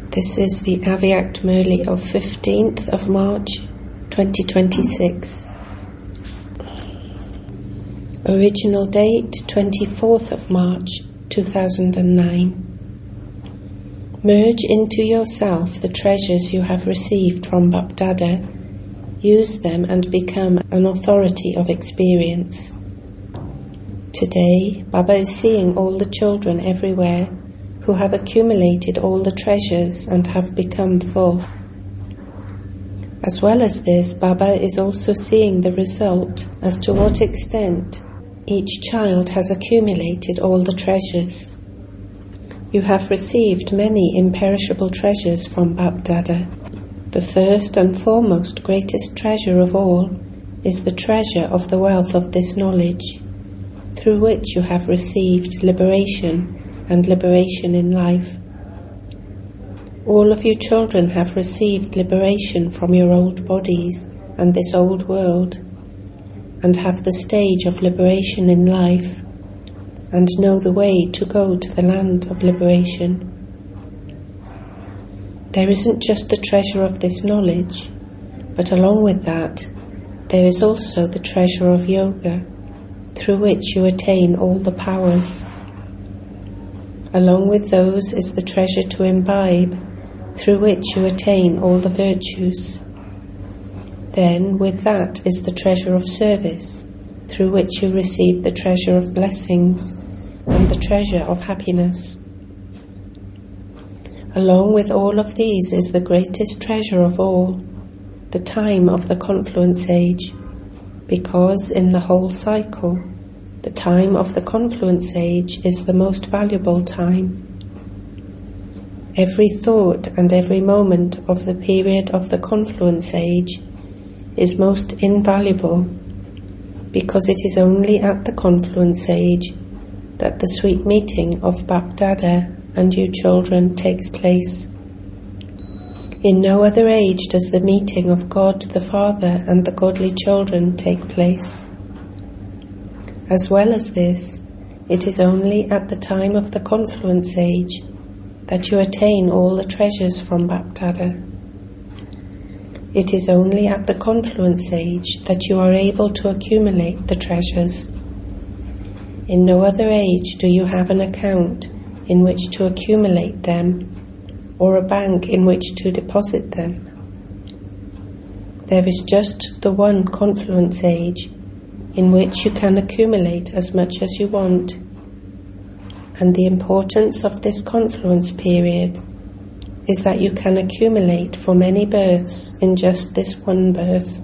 This is the Avyakt Murli of 15th of March 2026. Original date 24th of March 2009. Merge into yourself the treasures you have received from BapDada. Use them and become an authority of experience. Today, Baba is seeing all the children everywhere who have accumulated all the treasures and have become full. As well as this, Baba is also seeing the result as to what extent each child has accumulated all the treasures. You have received many imperishable treasures from BapDada. The first and foremost greatest treasure of all is the treasure of the wealth of this knowledge, through which you have received liberation and liberation in life. All of you children have received liberation from your old bodies and this old world, and have the stage of liberation in life, and know the way to go to the land of liberation. There isn't just the treasure of this knowledge, but along with that, there is also the treasure of yoga, through which you attain all the powers. Along with those is the treasure to imbibe, through which you attain all the virtues. Then with that is the treasure of service, through which you receive the treasure of blessings and the treasure of happiness. Along with all of these is the greatest treasure of all, the time of the confluence age, because in the whole cycle, the time of the confluence age is the most valuable time. Every thought and every moment of the period of the confluence age is most invaluable, because it is only at the confluence age that the sweet meeting of BapDada and you children takes place. In no other age does the meeting of God the Father and the godly children take place. As well as this, it is only at the time of the confluence age that you attain all the treasures from BapDada. It is only at the confluence age that you are able to accumulate the treasures. In no other age do you have an account in which to accumulate them, or a bank in which to deposit them. There is just the one confluence age in which you can accumulate as much as you want, and the importance of this confluence period is that you can accumulate for many births in just this one birth.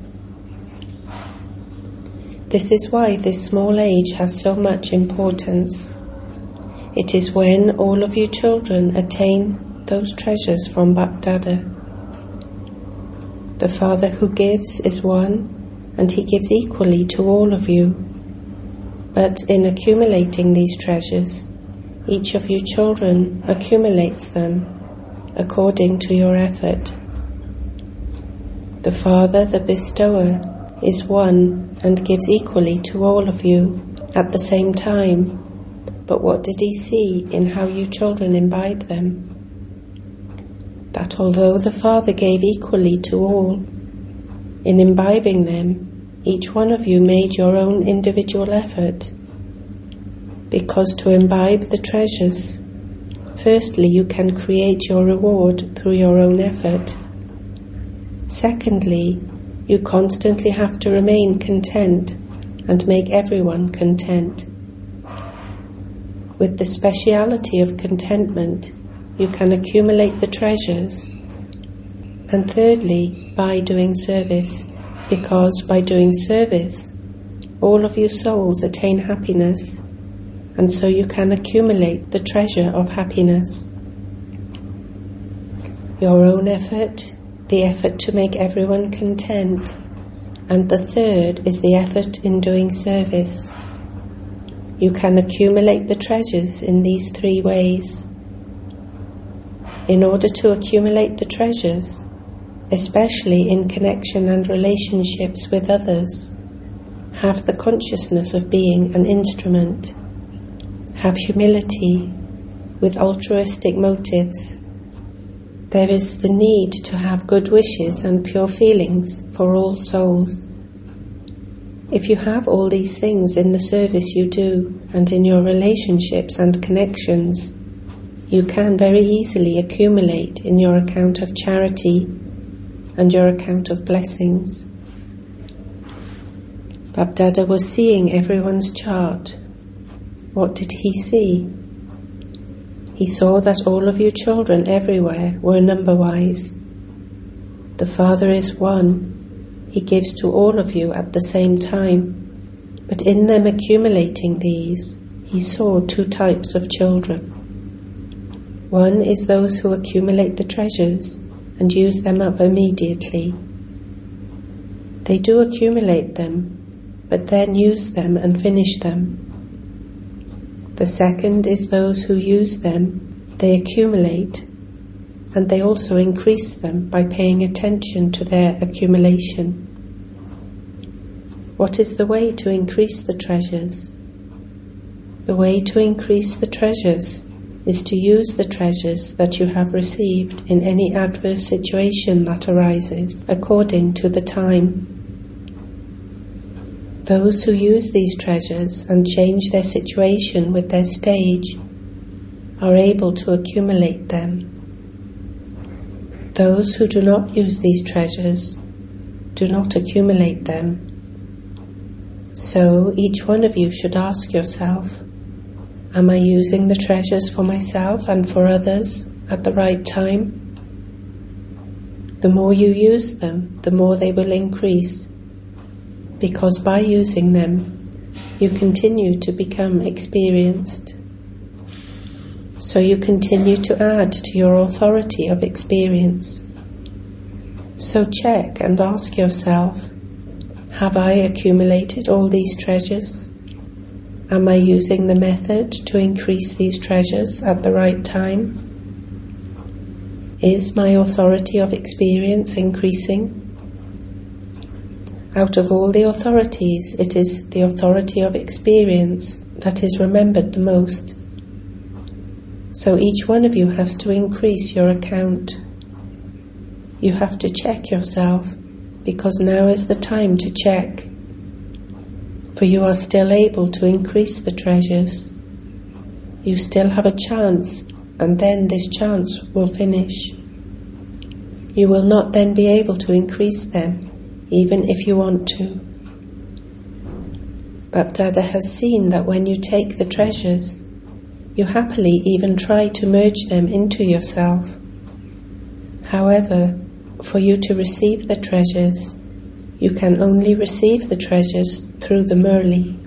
This is why this small age has so much importance. It is when all of you children attain those treasures from BapDada. The Father who gives is one, and He gives equally to all of you. But in accumulating these treasures, each of you children accumulates them according to your effort. The Father, the bestower, is one and gives equally to all of you at the same time. But what did He see in how you children imbibe them? That although the Father gave equally to all, in imbibing them, each one of you made your own individual effort. Because to imbibe the treasures, firstly, you can create your reward through your own effort. Secondly, you constantly have to remain content and make everyone content. With the speciality of contentment, you can accumulate the treasures. And thirdly, by doing service, because by doing service, all of you souls attain happiness, and so you can accumulate the treasure of happiness. Your own effort, the effort to make everyone content, and the third is the effort in doing service. You can accumulate the treasures in these three ways. In order to accumulate the treasures, especially in connection and relationships with others, have the consciousness of being an instrument. Have humility with altruistic motives. There is the need to have good wishes and pure feelings for all souls. If you have all these things in the service you do and in your relationships and connections, you can very easily accumulate in your account of charity and your account of blessings. Bapdada was seeing everyone's chart. What did he see? He saw that all of you children everywhere were number-wise. The Father is one. He gives to all of you at the same time. But in them accumulating these, he saw two types of children. One is those who accumulate the treasures and use them up immediately. They do accumulate them, but then use them and finish them. The second is those who use them, they accumulate, and they also increase them by paying attention to their accumulation. What is the way to increase the treasures? The way to increase the treasures is to use the treasures that you have received in any adverse situation that arises according to the time. Those who use these treasures and change their situation with their stage are able to accumulate them. Those who do not use these treasures do not accumulate them. So each one of you should ask yourself, am I using the treasures for myself and for others at the right time? The more you use them, the more they will increase, because by using them, you continue to become experienced. So you continue to add to your authority of experience. So check and ask yourself, have I accumulated all these treasures? Am I using the method to increase these treasures at the right time? Is my authority of experience increasing? Out of all the authorities, it is the authority of experience that is remembered the most. So each one of you has to increase your account. You have to check yourself, because now is the time to check. For you are still able to increase the treasures. You still have a chance, and then this chance will finish. You will not then be able to increase them, even if you want to. Bapdada has seen that when you take the treasures, you happily even try to merge them into yourself. However, for you to receive the treasures, you can only receive the treasures through the Murli.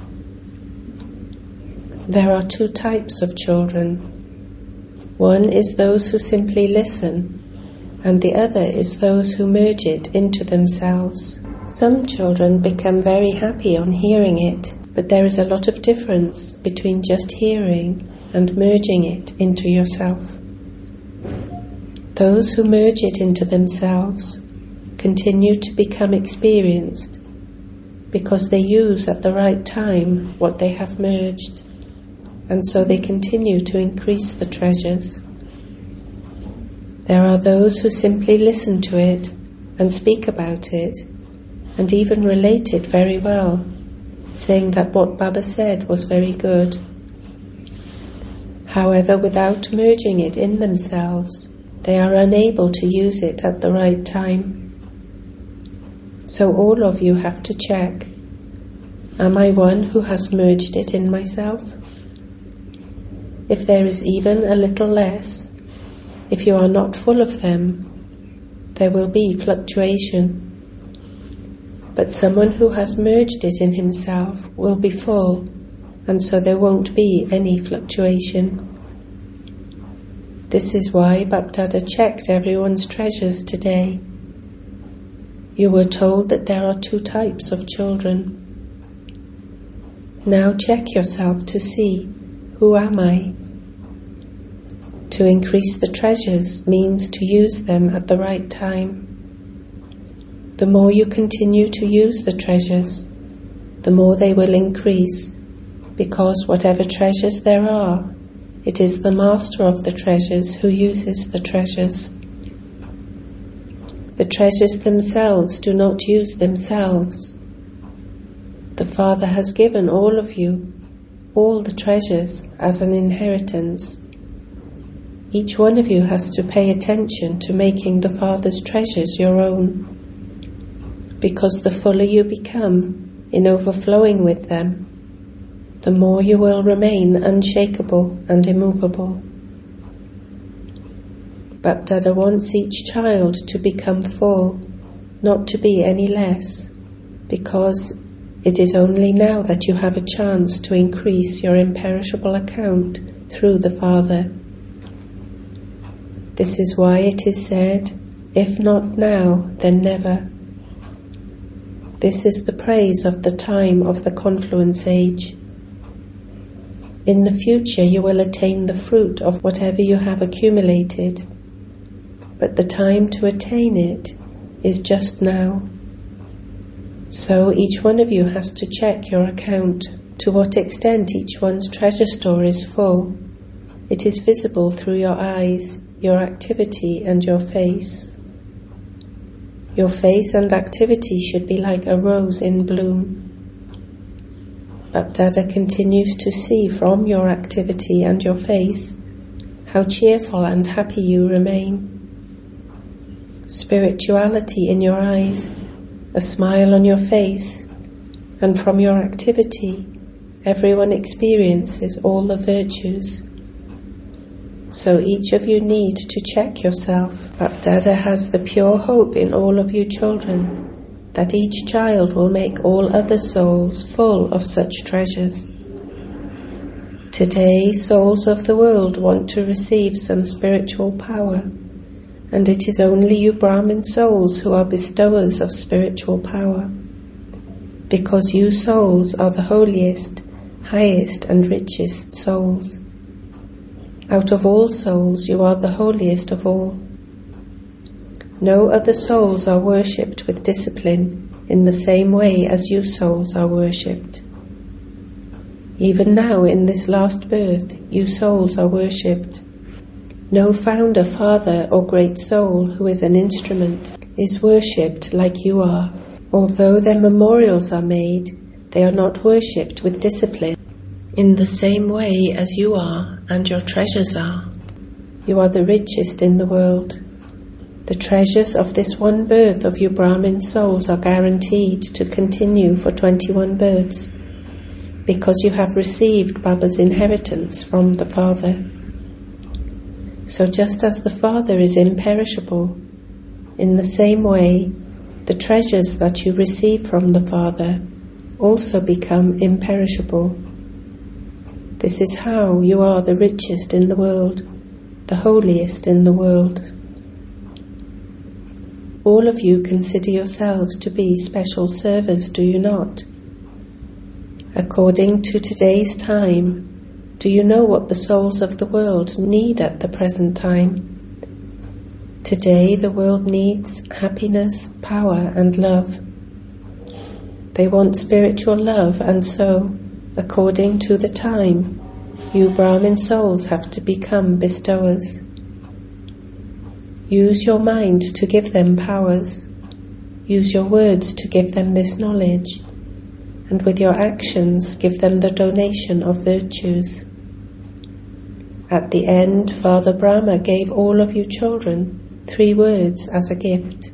There are two types of children. One is those who simply listen, and the other is those who merge it into themselves. Some children become very happy on hearing it, but there is a lot of difference between just hearing and merging it into yourself. Those who merge it into themselves continue to become experienced because they use at the right time what they have merged, and so they continue to increase the treasures. There are those who simply listen to it and speak about it and even relate it very well, saying that what Baba said was very good. However, without merging it in themselves, they are unable to use it at the right time. So all of you have to check, am I one who has merged it in myself? If there is even a little less, if you are not full of them, there will be fluctuation. But someone who has merged it in himself will be full, and so there won't be any fluctuation. This is why Bapdada checked everyone's treasures today. You were told that there are two types of children. Now check yourself to see, who am I? To increase the treasures means to use them at the right time. The more you continue to use the treasures, the more they will increase, because whatever treasures there are, it is the master of the treasures who uses the treasures. The treasures themselves do not use themselves. The Father has given all of you all the treasures as an inheritance. Each one of you has to pay attention to making the Father's treasures your own, because the fuller you become in overflowing with them, the more you will remain unshakable and immovable. But Dada wants each child to become full, not to be any less, because it is only now that you have a chance to increase your imperishable account through the Father. This is why it is said, if not now, then never. This is the praise of the time of the confluence age. In the future you will attain the fruit of whatever you have accumulated, but the time to attain it is just now. So each one of you has to check your account, to what extent each one's treasure store is full. It is visible through your eyes, your activity and your face. Your face and activity should be like a rose in bloom. But Dada continues to see from your activity and your face how cheerful and happy you remain. Spirituality in your eyes, a smile on your face, and from your activity, everyone experiences all the virtues. So each of you need to check yourself, but Dada has the pure hope in all of you children that each child will make all other souls full of such treasures. Today, souls of the world want to receive some spiritual power, and it is only you Brahmin souls who are bestowers of spiritual power, because you souls are the holiest, highest and richest souls. Out of all souls you are the holiest of all. No other souls are worshipped with discipline in the same way as you souls are worshipped. Even now in this last birth you souls are worshipped. No founder, father or great soul who is an instrument is worshipped like you are. Although their memorials are made, they are not worshipped with discipline in the same way as you are and your treasures are. You are the richest in the world. The treasures of this one birth of you Brahmin souls are guaranteed to continue for 21 births, because you have received Baba's inheritance from the Father. So just as the Father is imperishable, in the same way, the treasures that you receive from the Father also become imperishable. This is how you are the richest in the world, the holiest in the world. All of you consider yourselves to be special servers, do you not? According to today's time, do you know what the souls of the world need at the present time? Today the world needs happiness, power and love. They want spiritual love, and so, according to the time, you Brahmin souls have to become bestowers. Use your mind to give them powers. Use your words to give them this knowledge. And with your actions give them the donation of virtues. At the end, Father Brahma gave all of you children 3 words as a gift.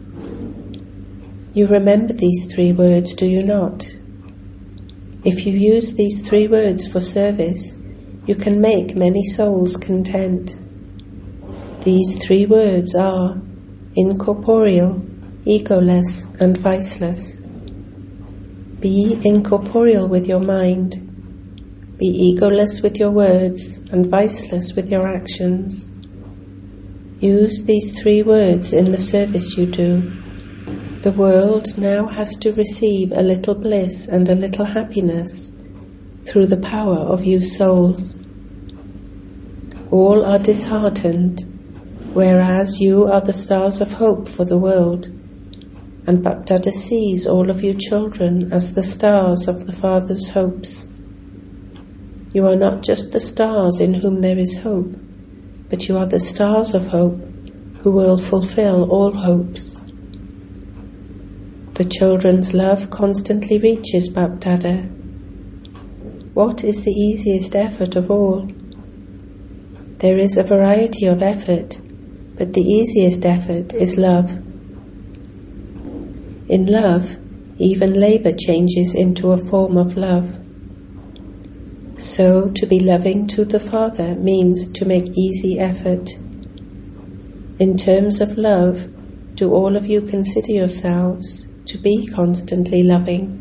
You remember these 3 words, do you not? If you use these 3 words for service, you can make many souls content. These 3 words are incorporeal, egoless and viceless. Be incorporeal with your mind. Be egoless with your words and viceless with your actions. Use these 3 words in the service you do. The world now has to receive a little bliss and a little happiness through the power of you souls. All are disheartened, whereas you are the stars of hope for the world, and Bapdada sees all of you children as the stars of the Father's hopes. You are not just the stars in whom there is hope, but you are the stars of hope, who will fulfill all hopes. The children's love constantly reaches Bap-Dada. What is the easiest effort of all? There is a variety of effort, but the easiest effort is love. In love, even labor changes into a form of love. So, to be loving to the Father means to make easy effort. In terms of love, do all of you consider yourselves to be constantly loving?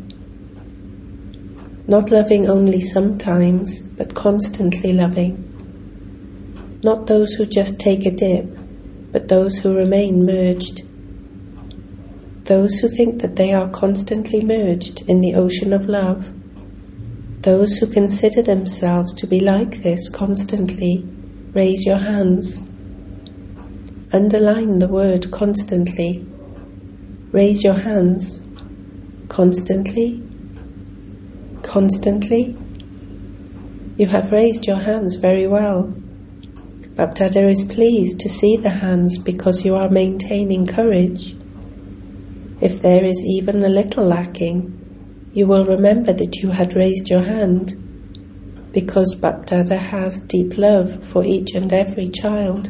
Not loving only sometimes, but constantly loving. Not those who just take a dip, but those who remain merged. Those who think that they are constantly merged in the ocean of love. Those who consider themselves to be like this constantly, raise your hands. Underline the word constantly. Raise your hands. Constantly. Constantly. You have raised your hands very well. Bap-Dada is pleased to see the hands because you are maintaining courage. If there is even a little lacking, you will remember that you had raised your hand, because Bap-Dada has deep love for each and every child.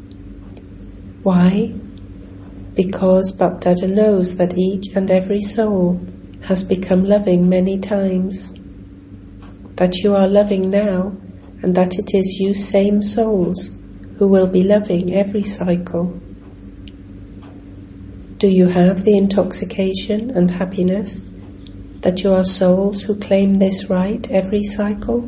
Why? Because Bap-Dada knows that each and every soul has become loving many times, that you are loving now, and that it is you same souls who will be loving every cycle. Do you have the intoxication and happiness that you are souls who claim this right every cycle?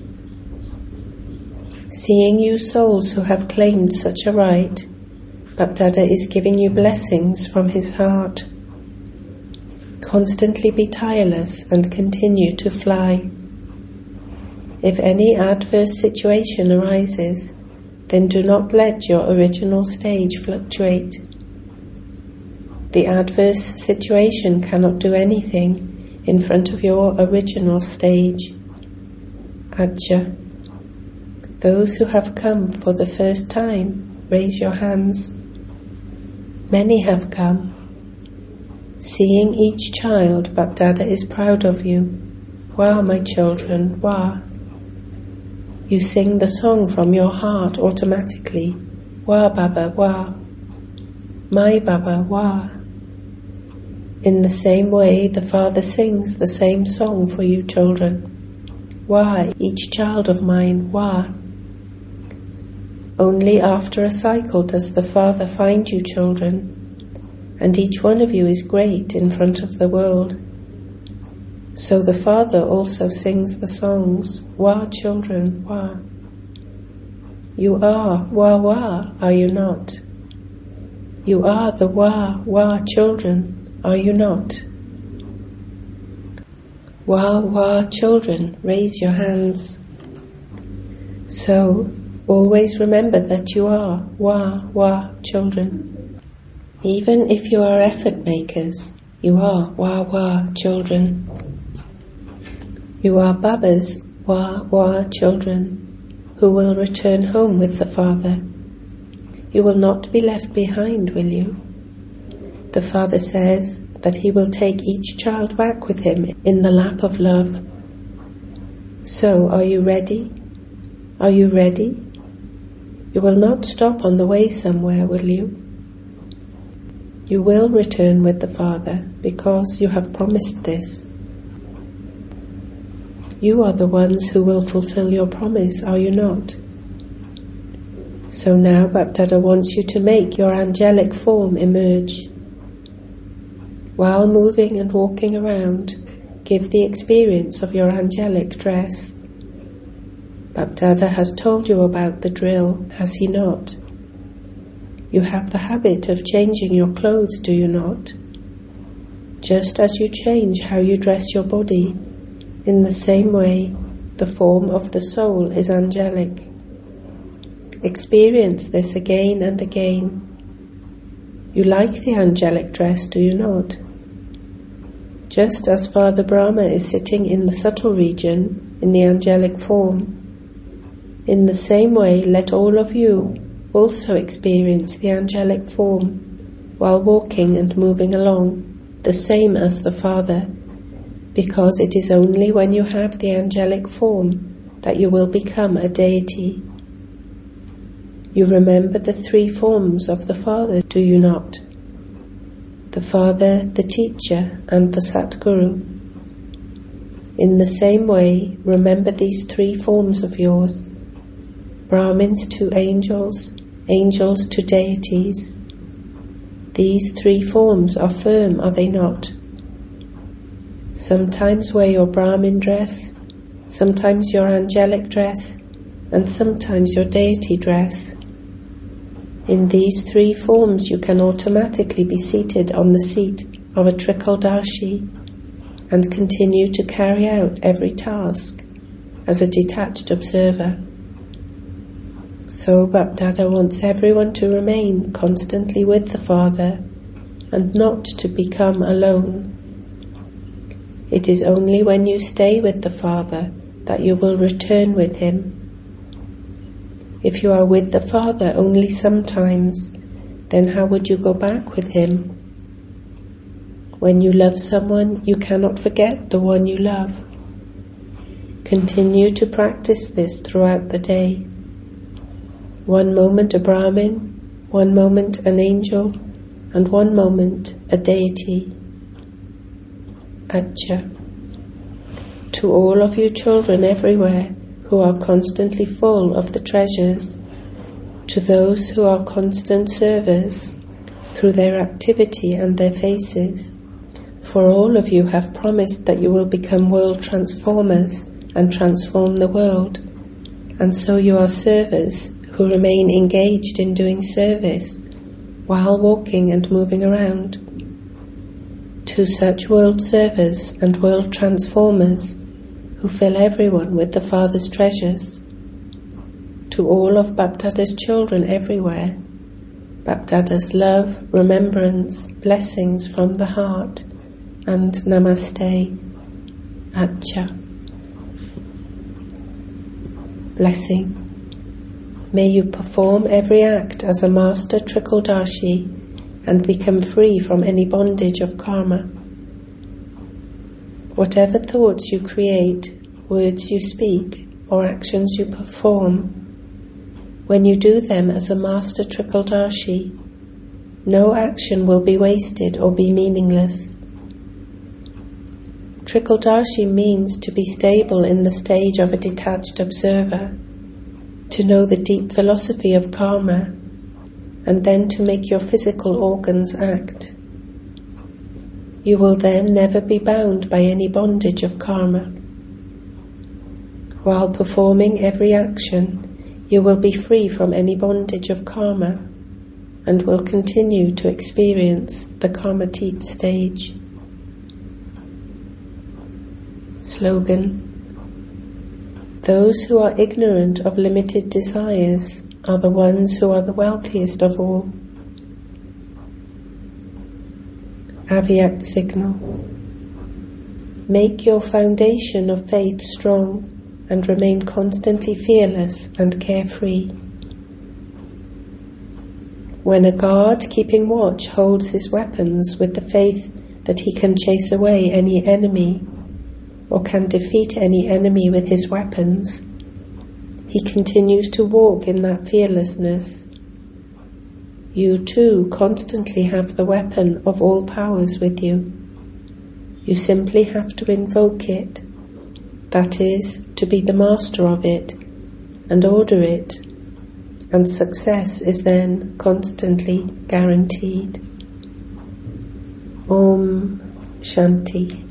Seeing you souls who have claimed such a right, Bap-Dada is giving you blessings from his heart. Constantly be tireless and continue to fly. If any adverse situation arises, then do not let your original stage fluctuate. The adverse situation cannot do anything in front of your original stage. Ajja. Those who have come for the first time, raise your hands. Many have come. Seeing each child, Bap-Dada is proud of you. Wah, my children, wah. You sing the song from your heart automatically. Wah, Baba, wah. My Baba, wah. In the same way, the Father sings the same song for you children. Wah, each child of mine, wah. Only after a cycle does the Father find you children, and each one of you is great in front of the world. So the Father also sings the songs, Wah, children, wah. You are wah, wah, are you not? You are the wah, wah, children, are you not? Wah, wah, children, raise your hands. So, always remember that you are wah, wah, children. Even if you are effort makers, you are wah, wah, children. You are Baba's wah, wah, children, who will return home with the Father. You will not be left behind, will you? The Father says that he will take each child back with him in the lap of love. So, are you ready? Are you ready? You will not stop on the way somewhere, will you? You will return with the Father because you have promised this. You are the ones who will fulfill your promise, are you not? So now Bap-Dada wants you to make your angelic form emerge. While moving and walking around, give the experience of your angelic dress. Bap-Dada has told you about the drill, has he not? You have the habit of changing your clothes, do you not? Just as you change how you dress your body, in the same way, the form of the soul is angelic. Experience this again and again. You like the angelic dress, do you not? Just as Father Brahma is sitting in the subtle region, in the angelic form, in the same way let all of you, also experience the angelic form while walking and moving along, the same as the Father, because it is only when you have the angelic form that you will become a deity. You remember the three forms of the Father, do you not? The Father, the Teacher, and the Satguru. In the same way, remember these three forms of yours: Brahmins to angels, angels to deities. These three forms are firm, are they not? Sometimes wear your Brahmin dress, sometimes your angelic dress, and sometimes your deity dress. In these three forms you can automatically be seated on the seat of a Trikaldarshi and continue to carry out every task as a detached observer. So BapDada wants everyone to remain constantly with the Father and not to become alone. It is only when you stay with the Father that you will return with Him. If you are with the Father only sometimes, then how would you go back with Him? When you love someone, you cannot forget the one you love. Continue to practice this throughout the day. One moment a Brahmin, one moment an angel, and one moment a deity. Acha. To all of you children everywhere who are constantly full of the treasures, to those who are constant servers through their activity and their faces, for all of you have promised that you will become world transformers and transform the world, and so you are servers who remain engaged in doing service while walking and moving around. To such world servers and world transformers who fill everyone with the Father's treasures, to all of BapDada's children everywhere, BapDada's love, remembrance, blessings from the heart, and Namaste, Acha. Blessing. May you perform every act as a master Trikaldarshi and become free from any bondage of karma. Whatever thoughts you create, words you speak, or actions you perform, when you do them as a master Trikaldarshi, no action will be wasted or be meaningless. Trikaldarshi means to be stable in the stage of a detached observer, to know the deep philosophy of karma, and then to make your physical organs act. You will then never be bound by any bondage of karma. While performing every action, you will be free from any bondage of karma and will continue to experience the Karmatit stage. Slogan. Those who are ignorant of limited desires are the ones who are the wealthiest of all. Aviyat signal. Make your foundation of faith strong and remain constantly fearless and carefree. When a guard keeping watch holds his weapons with the faith that he can chase away any enemy or can defeat any enemy with his weapons, he continues to walk in that fearlessness. You too constantly have the weapon of all powers with you. You simply have to invoke it, that is, to be the master of it, and order it, and success is then constantly guaranteed. Om Shanti.